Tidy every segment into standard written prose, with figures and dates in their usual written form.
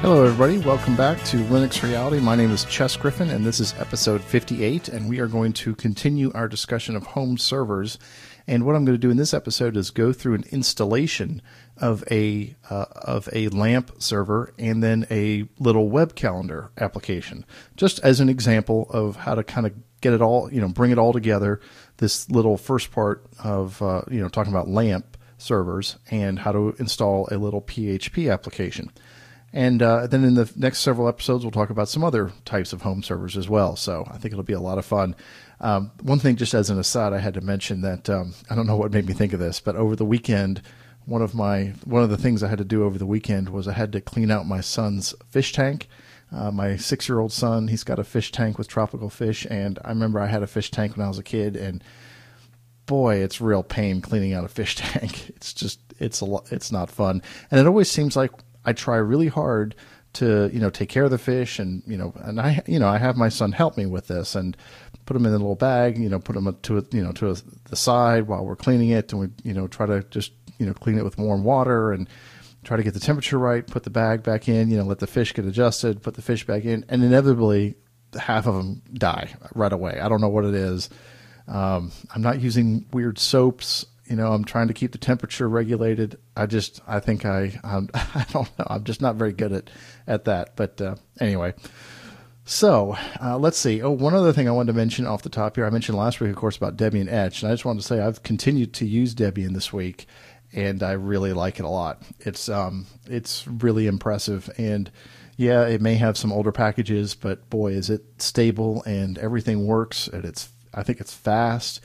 Hello everybody, welcome back to Linux Reality. My name is Chess Griffin and this is episode 58, and we are going to continue our discussion of home servers. And what I'm going to do in this episode is go through an installation of a LAMP server and then a little web calendar application, just as an example of how to kind of get it all, bring it all together. This little first part of talking about LAMP servers and how to install a little PHP application. And then in the next several episodes, we'll talk about some other types of home servers as well. So I think it'll be a lot of fun. One thing, just as an aside, I had to mention that I don't know what made me think of this, but over the weekend, one of the things I had to do over the weekend was I had to clean out my son's fish tank. My 6-year-old son, he's got a fish tank with tropical fish, and I remember I had a fish tank when I was a kid, and boy, it's real pain cleaning out a fish tank. It's not fun, and it always seems like I try really hard to, take care of the fish, and I have my son help me with this and put them in a little bag, put them to the side while we're cleaning it, and we, try to just, clean it with warm water and try to get the temperature right, put the bag back in, let the fish get adjusted, put the fish back in, and inevitably half of them die right away. I don't know what it is. I'm not using weird soaps. I'm trying to keep the temperature regulated. I think I don't know. I'm just not very good at that. But anyway, so let's see. Oh, one other thing I wanted to mention off the top here. I mentioned last week, of course, about Debian Etch, and I just wanted to say I've continued to use Debian this week, and I really like it a lot. It's really impressive, and yeah, it may have some older packages, but boy, is it stable and everything works, and I think it's fast.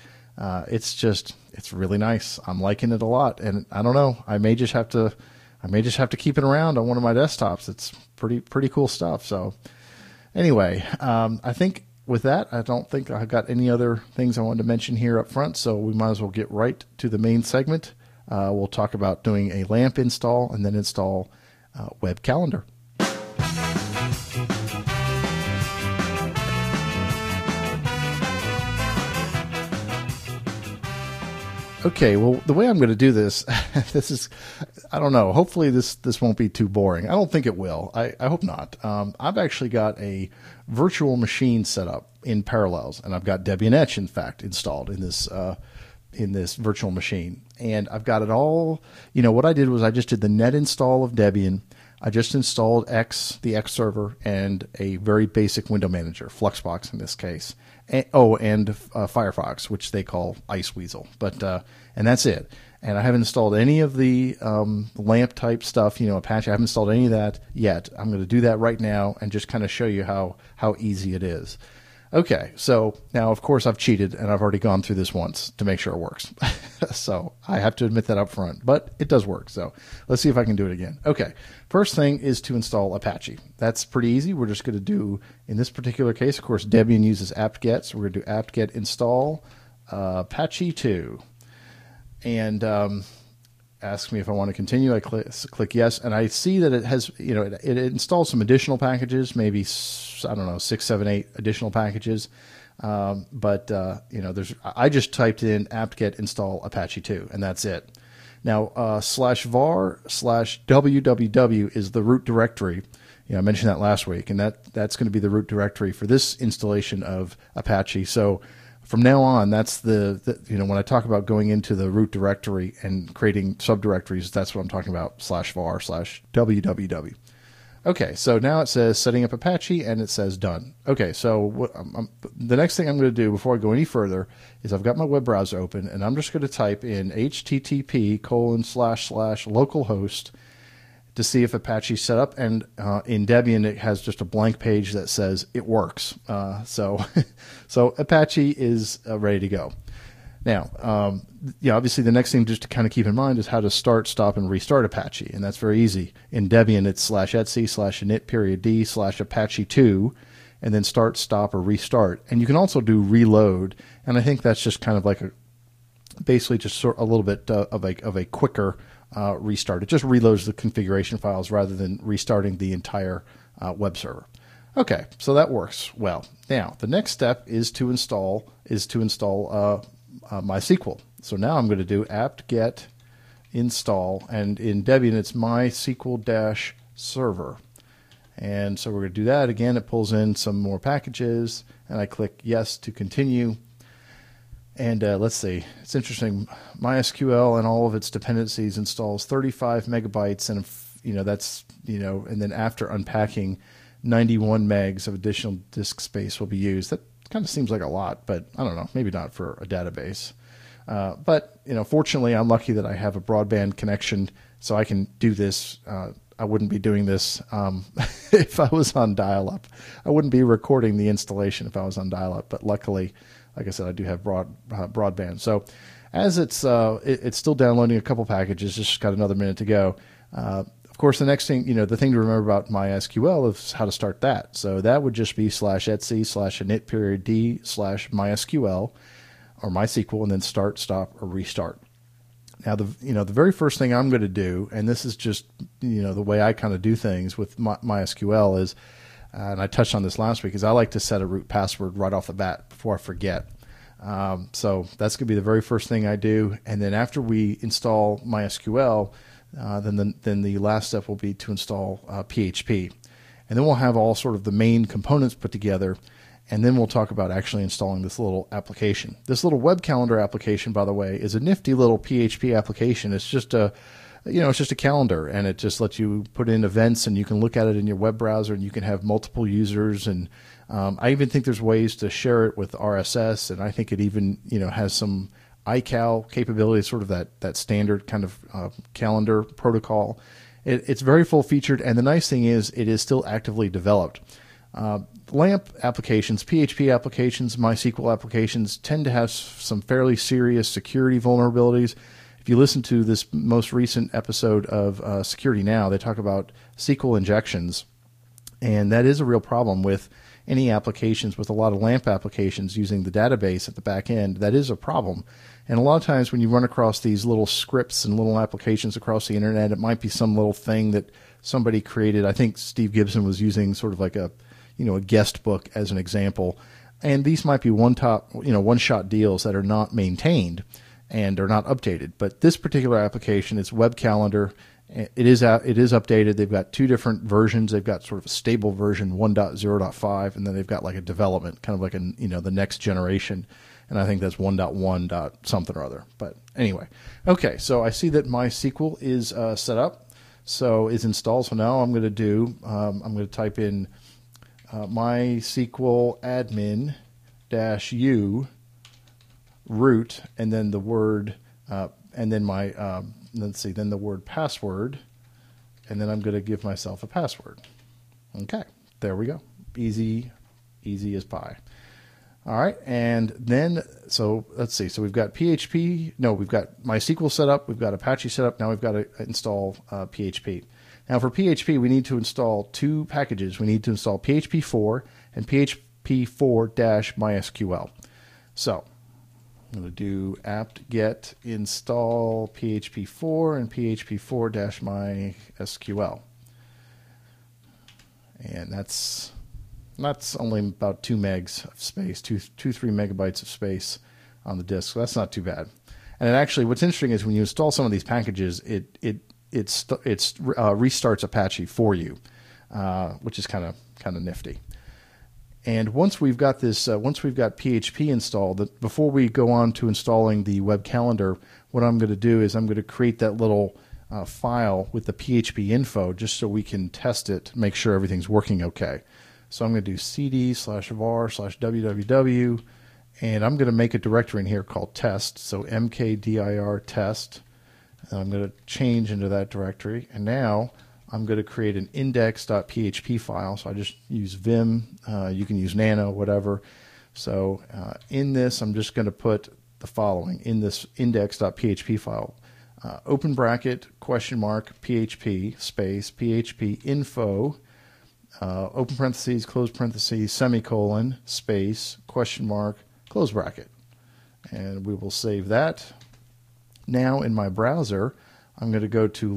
It's really nice. I'm liking it a lot, and I don't know. I may just have to keep it around on one of my desktops. It's pretty cool stuff. So anyway, I think with that, I don't think I've got any other things I wanted to mention here up front. So we might as well get right to the main segment. We'll talk about doing a LAMP install and then install web calendar. Okay, well, the way I'm going to do this, I don't know. Hopefully this won't be too boring. I don't think it will. I hope not. I've actually got a virtual machine set up in Parallels, and I've got Debian Etch, in fact, installed in this virtual machine. And I've got it all. What I did was I just did the net install of Debian. I just installed the X server, and a very basic window manager, Fluxbox in this case. And Firefox, which they call Iceweasel. But and that's it. And I haven't installed any of the LAMP type stuff, Apache. I haven't installed any of that yet. I'm going to do that right now and just kind of show you how easy it is. Okay, so now, of course, I've cheated, and I've already gone through this once to make sure it works. So I have to admit that up front, but it does work. So let's see if I can do it again. Okay, first thing is to install Apache. That's pretty easy. We're just going to do, in this particular case, of course, Debian uses apt-get, so we're going to do apt-get install Apache 2. And ask me if I want to continue. I click yes, and I see that it has, it installs some additional packages, maybe, I don't know, 6, 7, 8 additional packages. But I just typed in apt-get install Apache 2, and that's it. Now, /var/www is the root directory. I mentioned that last week, and that's going to be the root directory for this installation of Apache. So from now on, that's when I talk about going into the root directory and creating subdirectories, that's what I'm talking about, /var/www. Okay, so now it says setting up Apache, and it says done. Okay, so the next thing I'm going to do before I go any further is I've got my web browser open, and I'm just going to type in http://localhost to see if Apache's set up. And in Debian, it has just a blank page that says it works. So Apache is ready to go. Now, obviously the next thing just to kind of keep in mind is how to start, stop, and restart Apache. And that's very easy. In Debian, it's /etc/init:/d/Apache2, and then start, stop, or restart. And you can also do reload. And I think that's just kind of like basically just sort of a little bit of a quicker restart. It just reloads the configuration files rather than restarting the entire web server. Okay, so that works well. Now, the next step is to install MySQL. So now I'm going to do apt-get install, and in Debian it's MySQL-server. And so we're going to do that. Again, it pulls in some more packages, and I click yes to continue. And let's see, it's interesting. MySQL and all of its dependencies installs 35 megabytes, and that's and then after unpacking, 91 megs of additional disk space will be used. That kind of seems like a lot, but I don't know, maybe not for a database. But fortunately, I'm lucky that I have a broadband connection, so I can do this. I wouldn't be doing this if I was on dial-up. I wouldn't be recording the installation if I was on dial-up. But luckily, like I said, I do have broadband. So as it's still downloading a couple packages, just got another minute to go. Of course, the next thing, the thing to remember about MySQL is how to start that. So that would just be /etc/init.d/MySQL or MySQL, and then start, stop, or restart. Now, the very first thing I'm going to do, and this is just the way I kind of do things with MySQL is, and I touched on this last week, is I like to set a root password right off the bat before I forget. So that's going to be the very first thing I do, and then after we install MySQL, then the last step will be to install PHP, and then we'll have all sort of the main components put together. And then we'll talk about actually installing this little application. This little web calendar application, by the way, is a nifty little PHP application. It's just a calendar, and it just lets you put in events, and you can look at it in your web browser, and you can have multiple users. And I even think there's ways to share it with RSS, and I think it even has some iCal capability, sort of that standard kind of calendar protocol. It's very full featured, and the nice thing is it is still actively developed. LAMP applications, PHP applications, MySQL applications tend to have some fairly serious security vulnerabilities. If you listen to this most recent episode of Security Now, they talk about SQL injections, and that is a real problem with any applications, with a lot of LAMP applications using the database at the back end. That is a problem. And a lot of times when you run across these little scripts and little applications across the internet, it might be some little thing that somebody created. I think Steve Gibson was using sort of like a guest book as an example. And these might be one-shot deals that are not maintained and are not updated. But this particular application, it's Web Calendar. It is updated. They've got two different versions. They've got sort of a stable version 1.0.5, and then they've got like a development, kind of like the next generation. And I think that's 1.1. something or other. But anyway, okay. So I see that MySQL is set up. So it's installed. So now I'm going to type in MySQL admin -u root, and then the word, and then then the word password, and then I'm going to give myself a password. Okay, there we go. Easy as pie. All right, and then, so let's see. So we've got we've got MySQL set up, we've got Apache set up, now we've got to install PHP. Now for PHP, we need to install two packages. We need to install PHP 4 and PHP 4-MySQL. So I'm going to do apt-get install PHP 4 and PHP 4-MySQL. And that's only about 2 megs of space, 3 megabytes of space on the disk. So that's not too bad. And actually, what's interesting is when you install some of these packages, it restarts Apache for you, which is kind of nifty. And once we've got PHP installed, before we go on to installing the web calendar, what I'm going to do is I'm going to create that little file with the PHP info just so we can test it, make sure everything's working okay. So I'm going to do cd/var/www, and I'm going to make a directory in here called test, so mkdir test. And I'm going to change into that directory, and now I'm going to create an index.php file. So I just use Vim. You can use Nano, whatever. So in this, I'm just going to put the following in this index.php file. Open bracket, question mark, PHP, space, PHP info, open parentheses, close parentheses, semicolon, space, question mark, close bracket. And we will save that. Now in my browser, I'm going to go to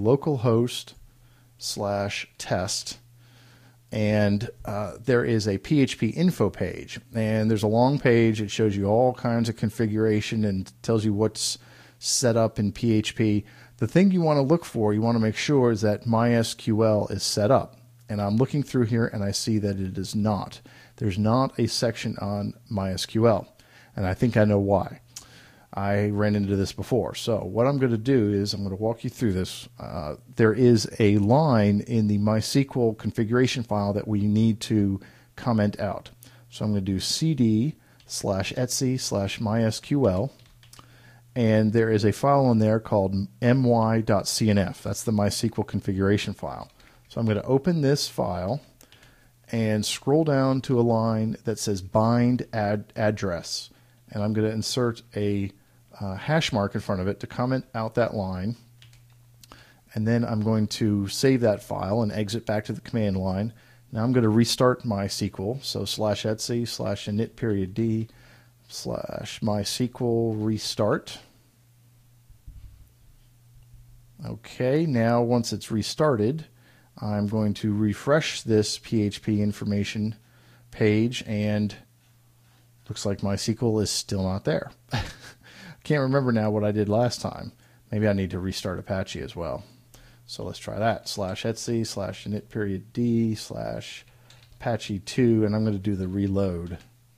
localhost/test, and there is a PHP info page. And there's a long page. It shows you all kinds of configuration and tells you what's set up in PHP. The thing you want to look for, you want to make sure, is that MySQL is set up. And I'm looking through here and I see that it is not. There's not a section on MySQL. And I think I know why. I ran into this before. So what I'm going to do is I'm going to walk you through this. There is a line in the MySQL configuration file that we need to comment out. So I'm going to do cd/etc/mysql. And there is a file in there called my.cnf. That's the MySQL configuration file. So I'm going to open this file and scroll down to a line that says bind address. And I'm going to insert a hash mark in front of it to comment out that line. And then I'm going to save that file and exit back to the command line. Now I'm going to restart MySQL. So /etc/init:\d/MySQL restart. Okay, now once it's restarted, I'm going to refresh this PHP information page, and looks like MySQL is still not there. Can't remember now what I did last time. Maybe I need to restart Apache as well. So let's try that. /etc/init:\d/Apache2, and I'm going to do the reload.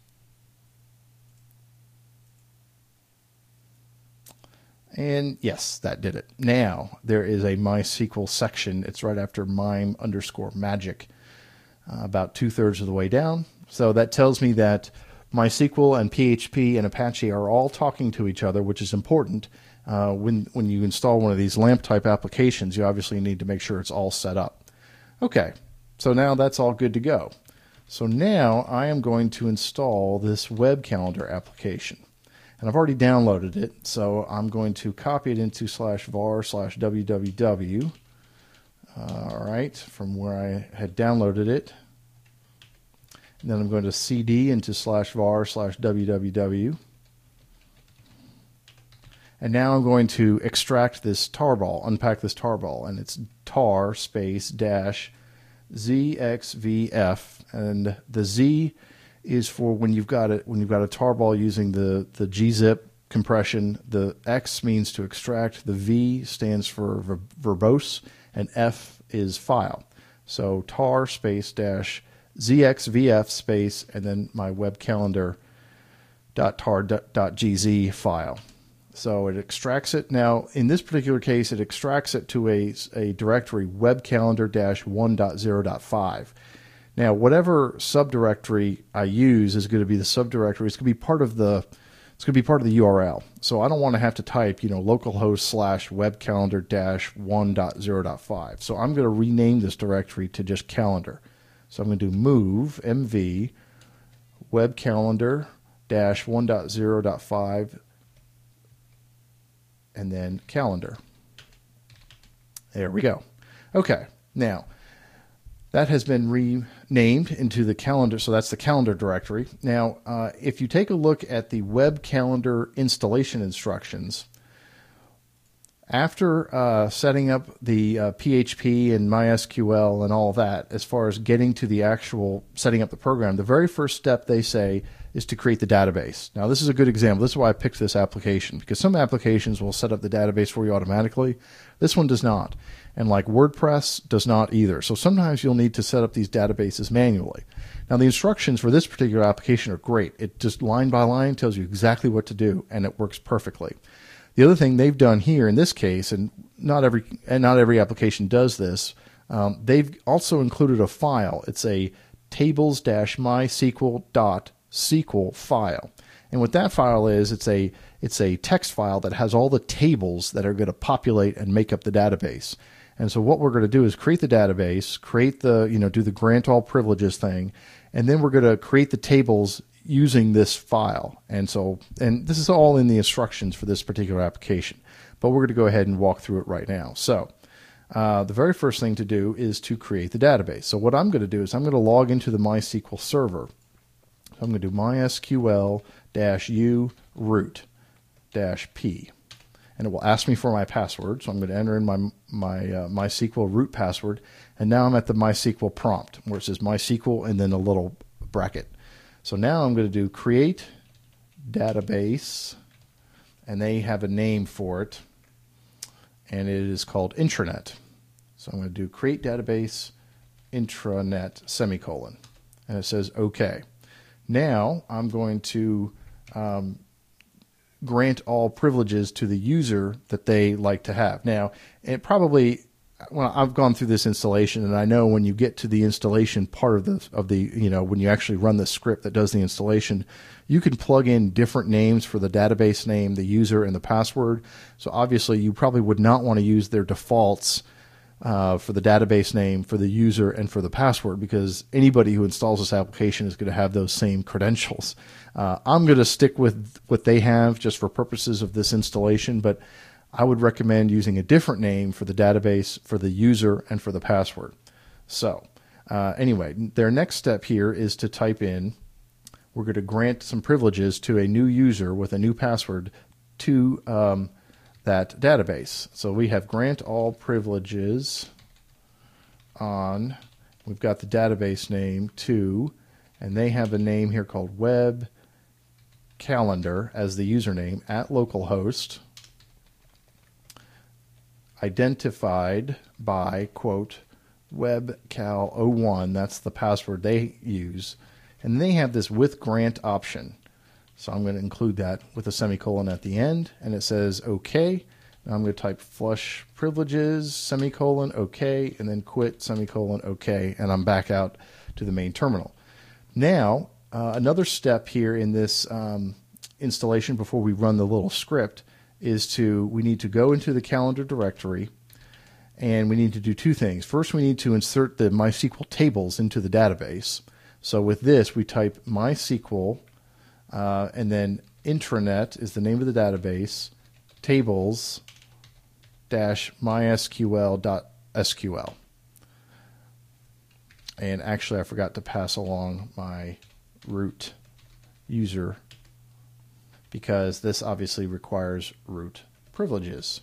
And yes, that did it. Now there is a MySQL section. It's right after mime_magic, about 2/3 of the way down. So that tells me that MySQL and PHP and Apache are all talking to each other, which is important. When you install one of these LAMP type applications, you obviously need to make sure it's all set up. Okay, so now that's all good to go. So now I am going to install this web calendar application. And I've already downloaded it, so I'm going to copy it into /var/www. All right, from where I had downloaded it. And then I'm going to cd into /var/www. And now I'm going to extract this tarball, unpack this tarball, and it's tar space dash zxvf, and the Z is for when you've got a tarball using the gzip compression. The X means to extract, the V stands for verbose, and F is file. So tar space dash zxvf space and then my web calendar.tar.gz file. So it extracts it. Now, in this particular case, it extracts it to a directory webcalendar-1.0.5. Now, whatever subdirectory I use is going to be the subdirectory. It's going to be part of the URL. So I don't want to have to type, localhost /webcalendar-1.0.5. So I'm going to rename this directory to just calendar. So I'm going to do move mv webcalendar-1.0.5 and then calendar. There we go. Okay, now that has been renamed into the calendar, so that's the calendar directory. Now, if you take a look at the web calendar installation instructions, after setting up the PHP and MySQL and all that, as far as getting to the actual setting up the program, the very first step they say is to create the database. Now, this is a good example. This is why I picked this application, because some applications will set up the database for you automatically. This one does not. And like WordPress does not either. So sometimes you'll need to set up these databases manually. Now, the instructions for this particular application are great. It just line by line tells you exactly what to do, and it works perfectly. The other thing they've done here in this case, and not every application does this, they've also included a file. It's a tables-mysql.sql file. And what that file is, it's a text file that has all the tables that are going to populate and make up the database. And so what we're going to do is create the database, do the grant all privileges thing, and then we're going to create the tables using this file. And this is all in the instructions for this particular application, but we're going to go ahead and walk through it right now. So the very first thing to do is to create the database. So what I'm going to do is I'm going to log into the MySQL server. So I'm going to do mysql-u root-p, and it will ask me for my password. So I'm going to enter in my MySQL root password, and now I'm at the MySQL prompt where it says MySQL and then a little bracket. So now I'm going to do create database, and they have a name for it, and it is called intranet. So I'm going to do create database intranet semicolon. And it says OK. Now I'm going to grant all privileges to the user that they like to have. Now, it probably, well, I've gone through this installation, and I know when you get to the installation part of the when you actually run the script that does the installation, you can plug in different names for the database name, the user, and the password. So obviously, you probably would not want to use their defaults for the database name, for the user, and for the password, because anybody who installs this application is going to have those same credentials. I'm going to stick with what they have just for purposes of this installation, but I would recommend using a different name for the database, for the user, and for the password. So anyway, their next step here is to type in, we're going to grant some privileges to a new user with a new password to that database. So we have grant all privileges on, we've got the database name to, and they have a name here called web calendar as the username at localhost, identified by, quote, webcal01, that's the password they use, and they have this with grant option. So I'm going to include that with a semicolon at the end, and it says OK. Now I'm going to type flush privileges, semicolon, OK, and then quit, semicolon, OK, and I'm back out to the main terminal. Now, another step here in this installation before we run the little script is we need to go into the calendar directory, and we need to do two things. First, we need to insert the MySQL tables into the database. So with this, we type MySQL, and then intranet is the name of the database, tables-mysql.sql. And actually, I forgot to pass along my root user because this obviously requires root privileges.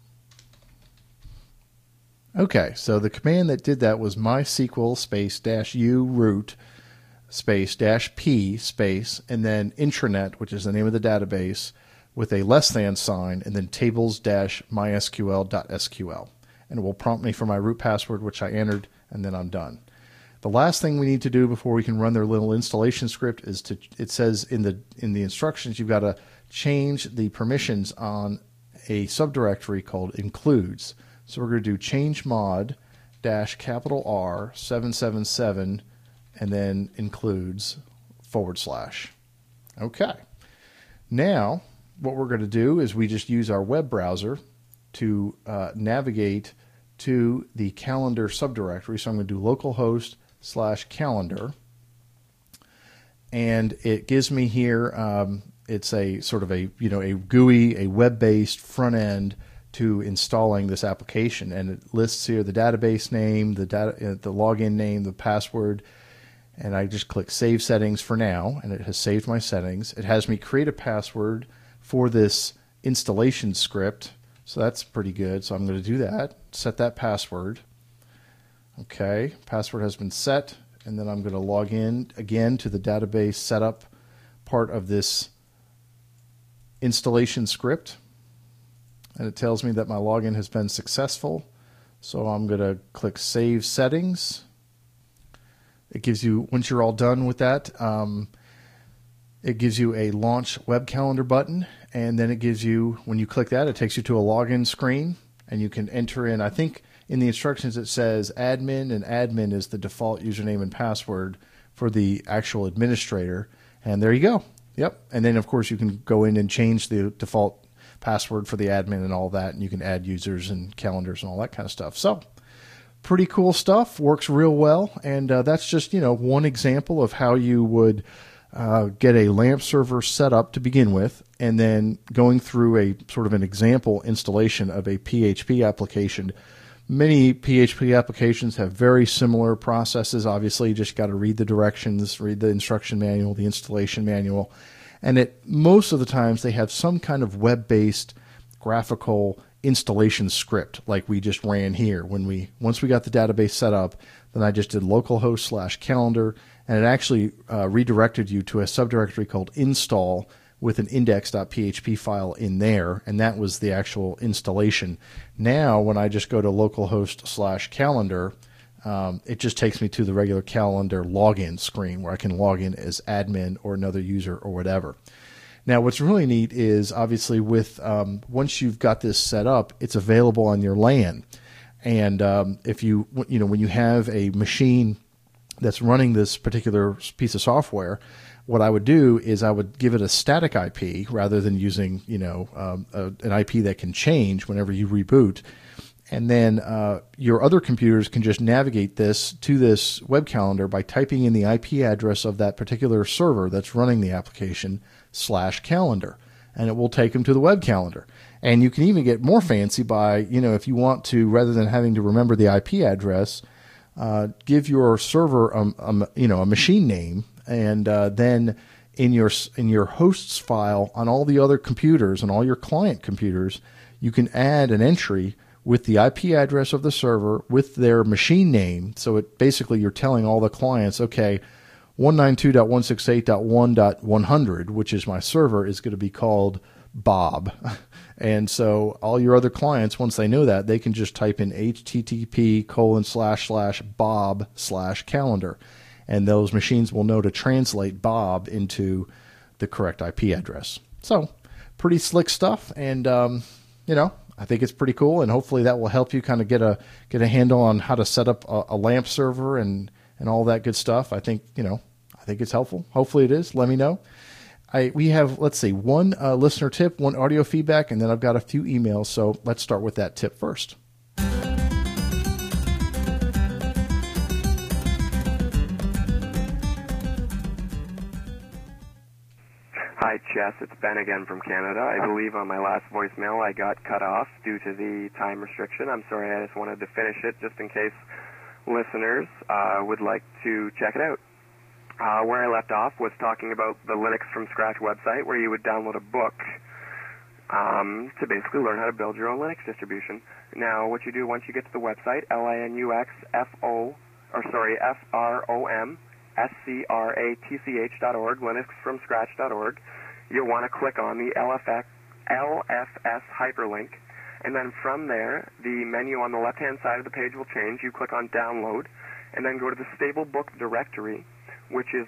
Okay, so the command that did that was MySQL space -u root space -p space, and then intranet, which is the name of the database, with a less than sign, and then tables-mysql.sql. And it will prompt me for my root password, which I entered, and then I'm done. The last thing we need to do before we can run their little installation script is it says in the instructions, you've got to change the permissions on a subdirectory called includes. So we're going to do change mod -R 777 and then includes /. Okay. Now, what we're going to do is we just use our web browser to navigate to the calendar subdirectory. So I'm going to do localhost/calendar. And it gives me here, it's a sort of a GUI, a web-based front end to installing this application. And it lists here the database name, the login name, the password. And I just click Save Settings for now, and it has saved my settings. It has me create a password for this installation script, so that's pretty good. So I'm going to do that, set that password. Okay, password has been set, and then I'm going to log in again to the database setup part of this installation script. And it tells me that my login has been successful, so I'm going to click Save Settings. It gives you, once you're all done with that, it gives you a launch web calendar button, and then it gives you, when you click that, it takes you to a login screen, and you can enter in, I think in the instructions it says admin, and admin is the default username and password for the actual administrator, and there you go. Yep, and then of course you can go in and change the default password for the admin and all that, and you can add users and calendars and all that kind of stuff. So, pretty cool stuff, works real well, and that's just one example of how you would get a LAMP server set up to begin with, and then going through a sort of an example installation of a PHP application. Many PHP applications have very similar processes. Obviously, you just got to read the directions, read the instruction manual, the installation manual, and most of the times they have some kind of web-based graphical installation script like we just ran here. Once we got the database set up, then I just did localhost/calendar, and it actually redirected you to a subdirectory called install with an index.php file in there, and that was the actual installation. Now, when I just go to localhost/calendar, it just takes me to the regular calendar login screen where I can log in as admin or another user or whatever. Now, what's really neat is obviously with once you've got this set up, it's available on your LAN. And if you when you have a machine that's running this particular piece of software, what I would do is I would give it a static IP rather than using an IP that can change whenever you reboot. And then your other computers can just navigate this to this web calendar by typing in the IP address of that particular server that's running the application /calendar, and it will take them to the web calendar. And you can even get more fancy by, if you want to, rather than having to remember the IP address, give your server a machine name, and then in your hosts file on all the other computers and all your client computers, you can add an entry with the IP address of the server with their machine name. So it basically you're telling all the clients, okay, 192.168.1.100, which is my server, is going to be called Bob. And so all your other clients, once they know that, they can just type in http://bob/calendar. And those machines will know to translate Bob into the correct IP address. So pretty slick stuff. And, I think it's pretty cool, and hopefully that will help you kind of get a handle on how to set up a LAMP server and all that good stuff. I think it's helpful. Hopefully it is. Let me know. We have, let's see, one listener tip, one audio feedback, and then I've got a few emails. So let's start with that tip first. Hi, Chess. It's Ben again from Canada. I believe on my last voicemail I got cut off due to the time restriction. I'm sorry, I just wanted to finish it just in case listeners would like to check it out. Where I left off was talking about the Linux from Scratch website where you would download a book to basically learn how to build your own Linux distribution. Now, what you do once you get to the website, LinuxFromScratch.org, linuxfromscratch.org, you'll want to click on the LFS hyperlink, and then from there, the menu on the left-hand side of the page will change. You click on Download, and then go to the stable book directory, which is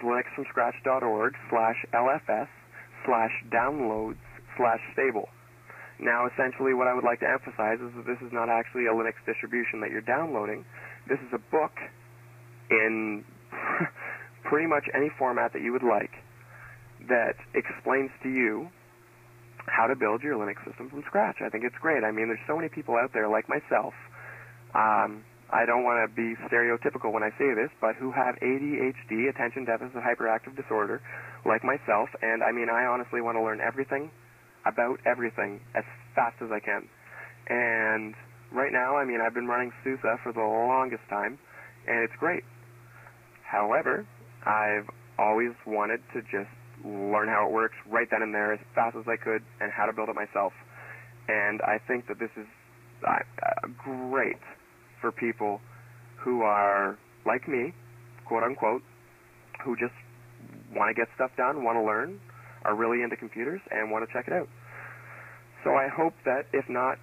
linuxfromscratch.org/LFS/downloads/stable. Now, essentially, what I would like to emphasize is that this is not actually a Linux distribution that you're downloading. This is a book in pretty much any format that you would like that explains to you how to build your Linux system from scratch. I think it's great. I mean, there's so many people out there like myself. I don't want to be stereotypical when I say this, but who have ADHD, attention deficit hyperactive disorder, like myself. And I mean, I honestly want to learn everything about everything as fast as I can. And right now, I mean, I've been running SUSE for the longest time, and it's great. However, I've always wanted to just learn how it works right then and there as fast as I could and how to build it myself. And I think that this is great for people who are like me, quote unquote, who just want to get stuff done, want to learn, are really into computers, and want to check it out. So I hope that if not,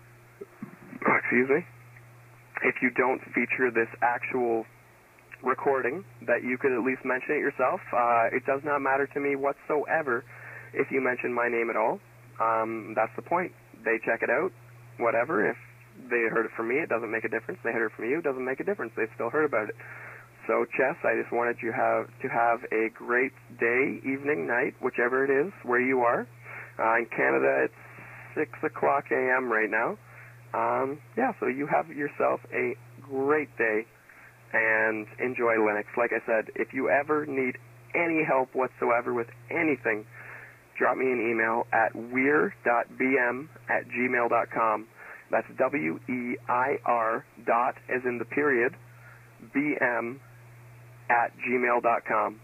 if you don't feature this actual recording, that you could at least mention it yourself. It does not matter to me whatsoever if you mention my name at all. That's the point. They check it out, whatever. If they heard it from me, it doesn't make a difference. They heard it from you, it doesn't make a difference. They've still heard about it. So, Chess, I just wanted you to have a great day, evening, night, whichever it is, where you are. In Canada, it's 6 o'clock a.m. right now. So you have yourself a great day and enjoy Linux. Like I said, if you ever need any help whatsoever with anything, drop me an email at weir.bm@gmail.com. That's WEIR dot, as in the period, BM@gmail.com.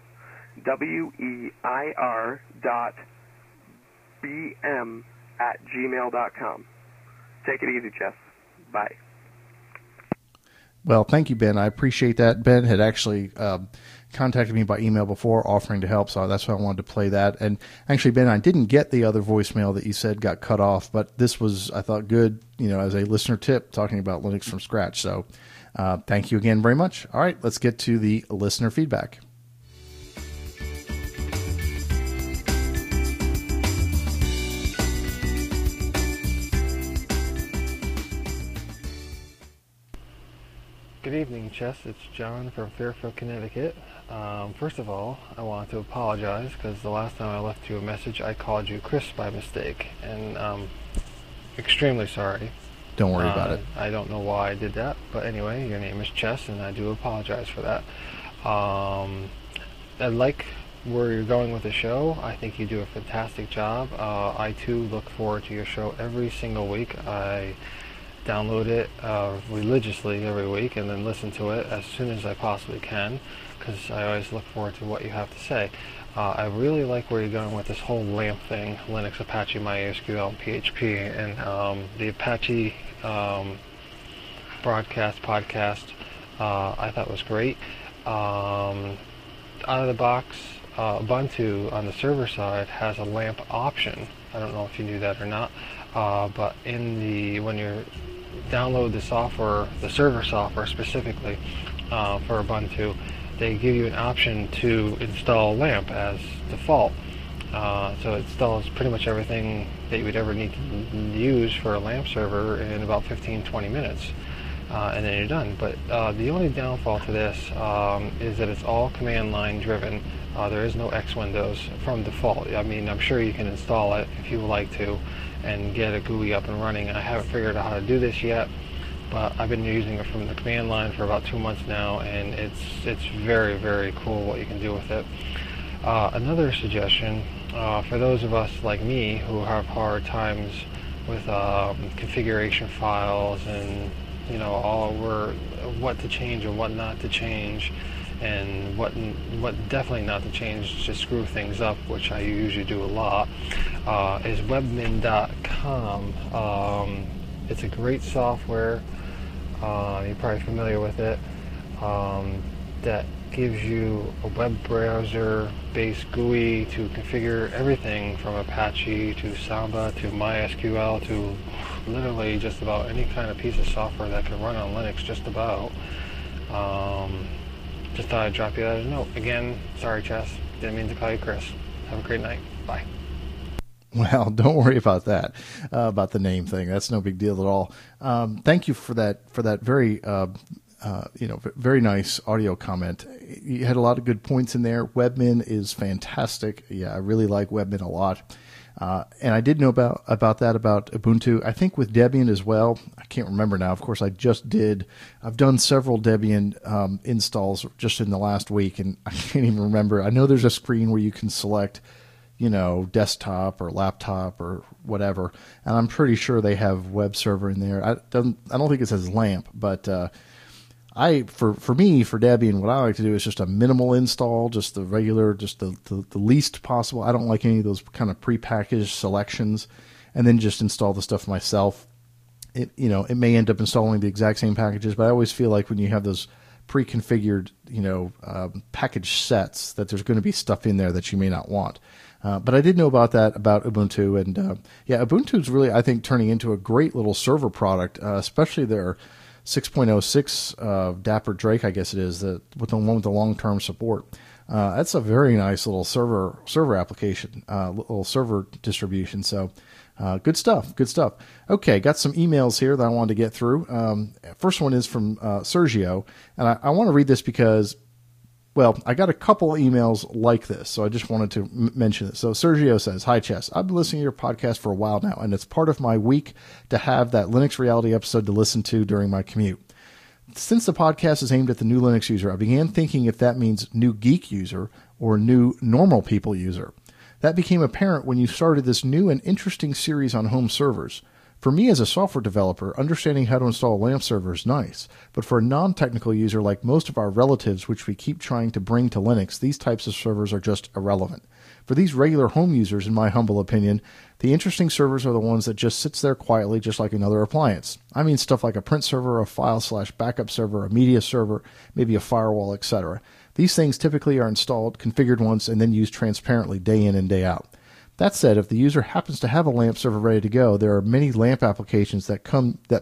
WEIR.BM@gmail.com. Take it easy, Jess. Bye. Well, thank you, Ben. I appreciate that. Ben had actually contacted me by email before offering to help, so that's why I wanted to play that. And actually, Ben, I didn't get the other voicemail that you said got cut off, but this was, I thought, good, as a listener tip talking about Linux from scratch. So Thank you again very much. All right, let's get to the listener feedback. Good evening, Chess. It's John from Fairfield, Connecticut. First of all, I want to apologize because the last time I left you a message, I called you Chris by mistake, and I'm extremely sorry. Don't worry about it. I don't know why I did that, but anyway, your name is Chess, and I do apologize for that. I like where you're going with the show. I think you do a fantastic job. I too look forward to your show every single week. I download it religiously every week and then listen to it as soon as I possibly can, because I always look forward to what you have to say. I really like where you're going with this whole LAMP thing, Linux, Apache, MySQL, and PHP, and the Apache podcast, I thought was great. Out of the box, Ubuntu on the server side has a LAMP option. I don't know if you knew that or not, but when you download the software, the server software specifically for Ubuntu, they give you an option to install LAMP as default. So it installs pretty much everything that you would ever need to use for a LAMP server in about 15-20 minutes. And then you're done. But the only downfall to this is that it's all command line driven. There is no X Windows from default. I mean, I'm sure you can install it if you would like to and get a GUI up and running. I haven't figured out how to do this yet, but I've been using it from the command line for about 2 months now, and it's very, very cool what you can do with it. Another suggestion for those of us like me who have hard times with configuration files and what to change and what not to change, and what definitely not to change to screw things up, which I usually do a lot, is webmin.com. It's a great software, you're probably familiar with it, that gives you a web browser based GUI to configure everything from Apache to Samba to MySQL to literally just about any kind of piece of software that can run on Linux, just about. Just thought I'd drop you that as a note. Again, sorry, Chess. Didn't mean to call you Chris. Have a great night. Bye. Well, don't worry about that, about the name thing. That's no big deal at all. Thank you for that very, very nice audio comment. You had a lot of good points in there. Webmin is fantastic. Yeah, I really like Webmin a lot. And I did know about Ubuntu. I think with Debian as well. I can't remember now. Of course, I've done several Debian installs just in the last week, and I can't even remember. I know there's a screen where you can select, desktop or laptop or whatever, and I'm pretty sure they have web server in there. I don't think it says LAMP, but for me, for Debian, what I like to do is just a minimal install, just the regular, just the least possible. I don't like any of those kind of prepackaged selections, and then just install the stuff myself. It may end up installing the exact same packages, but I always feel like when you have those pre-configured, package sets, that there's going to be stuff in there that you may not want. But I did know about Ubuntu, and Ubuntu is really, I think, turning into a great little server product, especially their 6.06 Dapper Drake, I guess it is, with the one with the long-term support. That's a very nice little server application, little server distribution. So good stuff. Okay, got some emails here that I wanted to get through. First one is from Sergio, and I want to read this because, well, I got a couple emails like this, so I just wanted to mention it. So Sergio says, "Hi, Chess. I've been listening to your podcast for a while now, and it's part of my week to have that Linux Reality episode to listen to during my commute. Since the podcast is aimed at the new Linux user, I began thinking if that means new geek user or new normal people user. That became apparent when you started this new and interesting series on home servers. For me as a software developer, understanding how to install a LAMP server is nice, but for a non-technical user like most of our relatives, which we keep trying to bring to Linux, these types of servers are just irrelevant. For these regular home users, in my humble opinion, the interesting servers are the ones that just sits there quietly just like another appliance. I mean stuff like a print server, a file/backup server, a media server, maybe a firewall, etc. These things typically are installed, configured once, and then used transparently day in and day out. That said, if the user happens to have a LAMP server ready to go, there are many LAMP applications that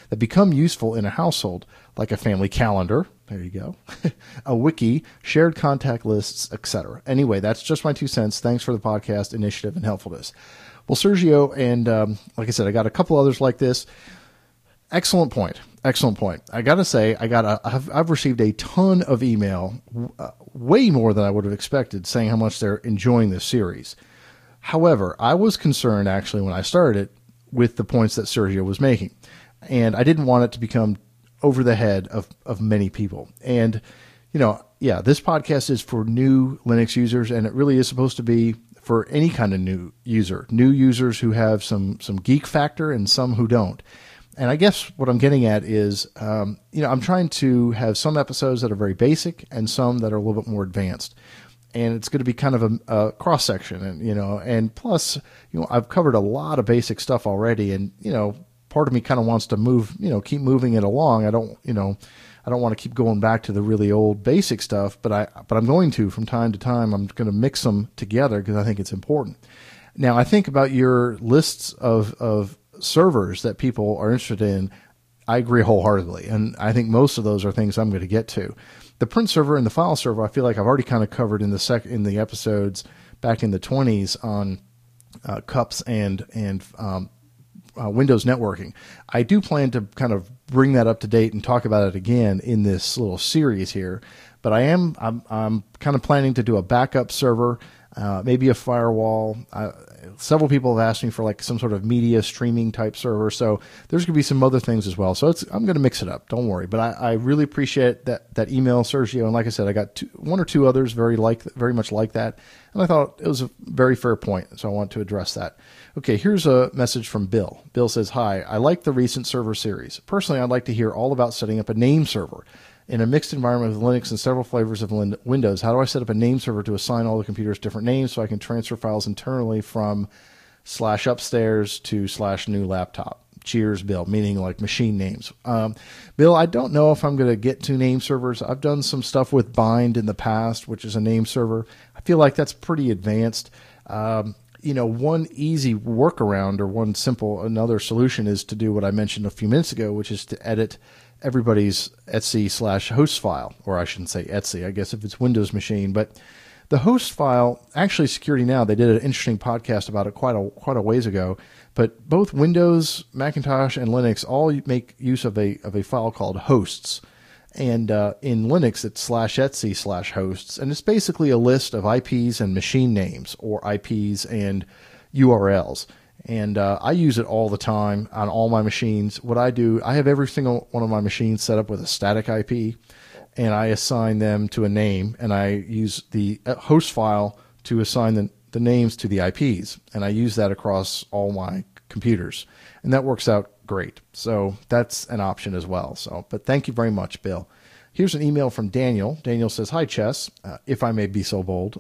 that become useful in a household, like a family calendar. There you go. A wiki, shared contact lists, etc. Anyway, that's just my 2 cents. Thanks for the podcast initiative and helpfulness. Well, Sergio, and like I said, I got a couple others like this. Excellent point. Excellent point. I got to say, I've received a ton of email, way more than I would have expected, saying how much they're enjoying this series. However, I was concerned actually when I started it with the points that Sergio was making, and I didn't want it to become over the head of many people. And, this podcast is for new Linux users, and it really is supposed to be for any kind of new users who have some geek factor and some who don't. And I guess what I'm getting at is, I'm trying to have some episodes that are very basic and some that are a little bit more advanced. And it's going to be kind of a cross section, and plus, I've covered a lot of basic stuff already, and part of me kind of wants to keep moving it along. I don't want to keep going back to the really old basic stuff, but I'm going to from time to time. I'm going to mix them together because I think it's important. Now, I think about your lists of servers that people are interested in. I agree wholeheartedly, and I think most of those are things I'm going to get to. The print server and the file server, I feel like I've already kind of covered in the episodes back in the 20s on CUPS and Windows networking. I do plan to kind of bring that up to date and talk about it again in this little series here. But I'm kind of planning to do a backup server, maybe a firewall. Several people have asked me for like some sort of media streaming type server. So there's going to be some other things as well. So I'm going to mix it up. Don't worry. But I really appreciate that email, Sergio. And like I said, I got one or two others very much like that. And I thought it was a very fair point. So I want to address that. Okay, here's a message from Bill. Bill says, "Hi, I like the recent server series. Personally, I'd like to hear all about setting up a name server. In a mixed environment with Linux and several flavors of Windows, how do I set up a name server to assign all the computers different names so I can transfer files internally from /upstairs to /new laptop? Cheers, Bill," meaning like machine names. Bill, I don't know if I'm going to get to name servers. I've done some stuff with Bind in the past, which is a name server. I feel like that's pretty advanced. One easy workaround or another solution is to do what I mentioned a few minutes ago, which is to edit everybody's Etsy/host file, or I shouldn't say Etsy, I guess if it's Windows machine, but the host file, actually Security Now, they did an interesting podcast about it quite a ways ago, but both Windows, Macintosh, and Linux all make use of a file called hosts. And in Linux, it's /Etsy/hosts, and it's basically a list of IPs and machine names, or IPs and URLs. And I use it all the time on all my machines. What I do, I have every single one of my machines set up with a static IP, and I assign them to a name, and I use the host file to assign the names to the IPs, and I use that across all my computers, and that works out great. So that's an option as well. But thank you very much, Bill. Here's an email from Daniel. Daniel says, "Hi, Chess, if I may be so bold.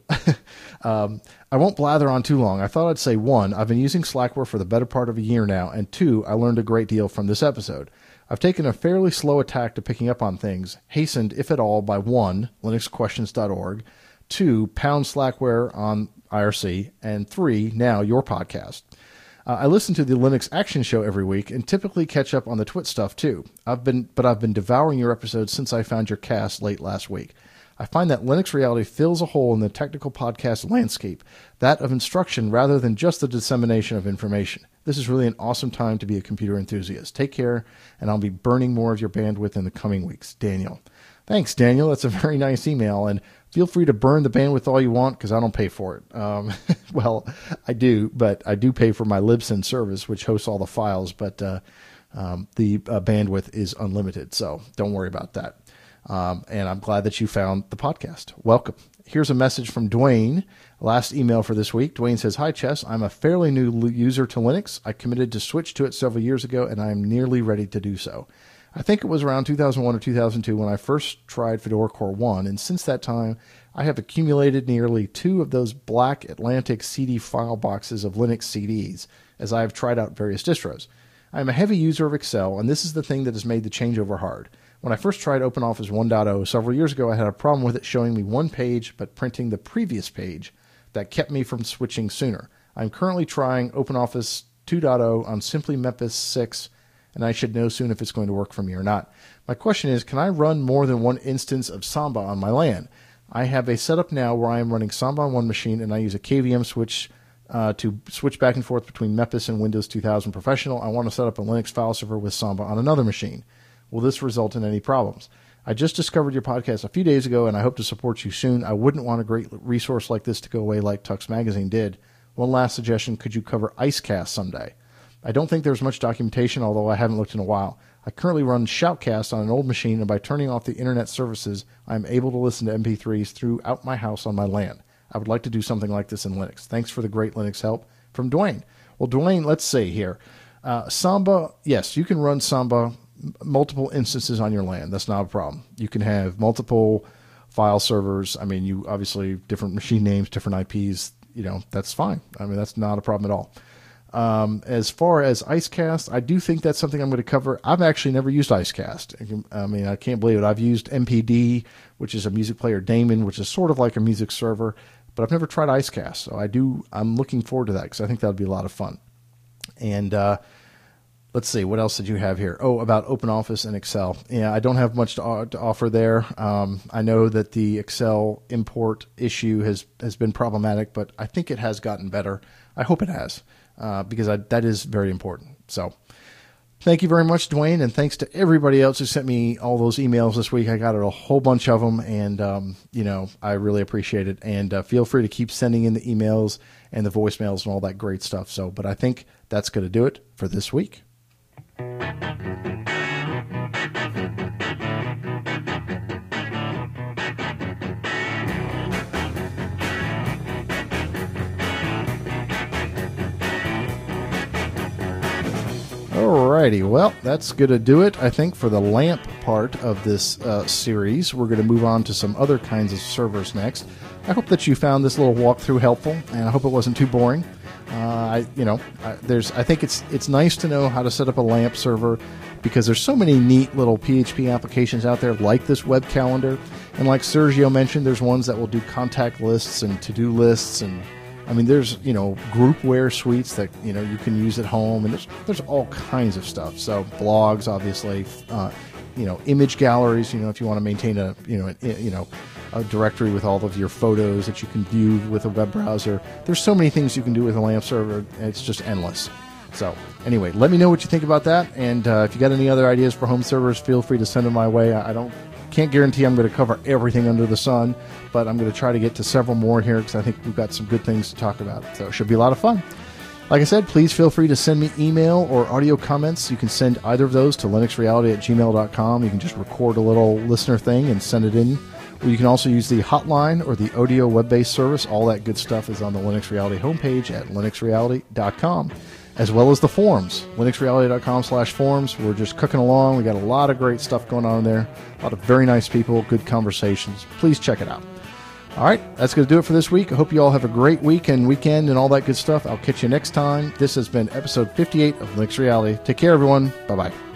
I won't blather on too long. I thought I'd say, 1, I've been using Slackware for the better part of a year now, and 2, I learned a great deal from this episode. I've taken a fairly slow attack to picking up on things, hastened, if at all, by 1, linuxquestions.org, 2, pound Slackware on IRC, and 3, now your podcast. I listen to the Linux Action Show every week and typically catch up on the Twit stuff too. I've been devouring your episodes since I found your cast late last week. I find that Linux Reality fills a hole in the technical podcast landscape, that of instruction rather than just the dissemination of information. This is really an awesome time to be a computer enthusiast. Take care, and I'll be burning more of your bandwidth in the coming weeks. Daniel." Thanks, Daniel. That's a very nice email, and feel free to burn the bandwidth all you want because I don't pay for it. Well, I do, but I do pay for my Libsyn service, which hosts all the files, but the bandwidth is unlimited, so don't worry about that. And I'm glad that you found the podcast. Welcome. Here's a message from Dwayne. Last email for this week. Dwayne says, "Hi, Chess. I'm a fairly new user to Linux. I committed to switch to it several years ago, and I am nearly ready to do so. I think it was around 2001 or 2002 when I first tried Fedora Core 1, and since that time, I have accumulated nearly 2 of those black Atlantic CD file boxes of Linux CDs, as I have tried out various distros. I am a heavy user of Excel, and this is the thing that has made the changeover hard. When I first tried OpenOffice 1.0 several years ago, I had a problem with it showing me one page but printing the previous page that kept me from switching sooner. I'm currently trying OpenOffice 2.0 on Simply Memphis 6, and I should know soon if it's going to work for me or not. My question is, can I run more than one instance of Samba on my LAN? I have a setup now where I am running Samba on one machine, and I use a KVM switch to switch back and forth between Mepis and Windows 2000 Professional. I want to set up a Linux file server with Samba on another machine. Will this result in any problems? I just discovered your podcast a few days ago, and I hope to support you soon. I wouldn't want a great resource like this to go away like Tux Magazine did. One last suggestion, could you cover Icecast someday? I don't think there's much documentation, although I haven't looked in a while. I currently run Shoutcast on an old machine, and by turning off the internet services, I'm able to listen to MP3s throughout my house on my LAN. I would like to do something like this in Linux. Thanks for the great Linux help. From Dwayne. Well, Dwayne, let's see here. Samba, yes, you can run Samba multiple instances on your LAN. That's not a problem. You can have multiple file servers. I mean, you obviously, different machine names, different IPs, that's fine. I mean, that's not a problem at all. As far as Icecast, I do think that's something I'm going to cover. I've actually never used Icecast. I mean, I can't believe it. I've used MPD, which is a music player daemon, which is sort of like a music server, but I've never tried Icecast. So I'm looking forward to that because I think that would be a lot of fun. And let's see, what else did you have here? Oh, about OpenOffice and Excel. Yeah, I don't have much to offer there. I know that the Excel import issue has been problematic, but I think it has gotten better. I hope it has. Because that is very important. So thank you very much, Dwayne, and thanks to everybody else who sent me all those emails this week. I got a whole bunch of them, and, I really appreciate it. And feel free to keep sending in the emails and the voicemails and all that great stuff. But I think that's going to do it for this week. Alrighty, well, that's going to do it, I think, for the LAMP part of this series. We're going to move on to some other kinds of servers next. I hope that you found this little walkthrough helpful, and I hope it wasn't too boring. I think it's nice to know how to set up a LAMP server because there's so many neat little PHP applications out there like this web calendar. And like Sergio mentioned, there's ones that will do contact lists and to-do lists, and I mean, there's, groupware suites that, you can use at home, and there's all kinds of stuff. So blogs, obviously, image galleries, if you want to maintain a directory with all of your photos that you can view with a web browser. There's so many things you can do with a LAMP server. It's just endless. So anyway, let me know what you think about that. And if you got any other ideas for home servers, feel free to send them my way. Can't guarantee I'm going to cover everything under the sun, but I'm going to try to get to several more here because I think we've got some good things to talk about. So it should be a lot of fun. Like I said, please feel free to send me email or audio comments. You can send either of those to linuxreality@gmail.com. You can just record a little listener thing and send it in. Or you can also use the hotline or the Odeo web-based service. All that good stuff is on the Linux Reality homepage at linuxreality.com. As well as the forums, linuxreality.com/forums. We're just cooking along. We got a lot of great stuff going on there. A lot of very nice people, good conversations. Please check it out. All right, that's going to do it for this week. I hope you all have a great week and weekend and all that good stuff. I'll catch you next time. This has been episode 58 of Linux Reality. Take care, everyone. Bye-bye.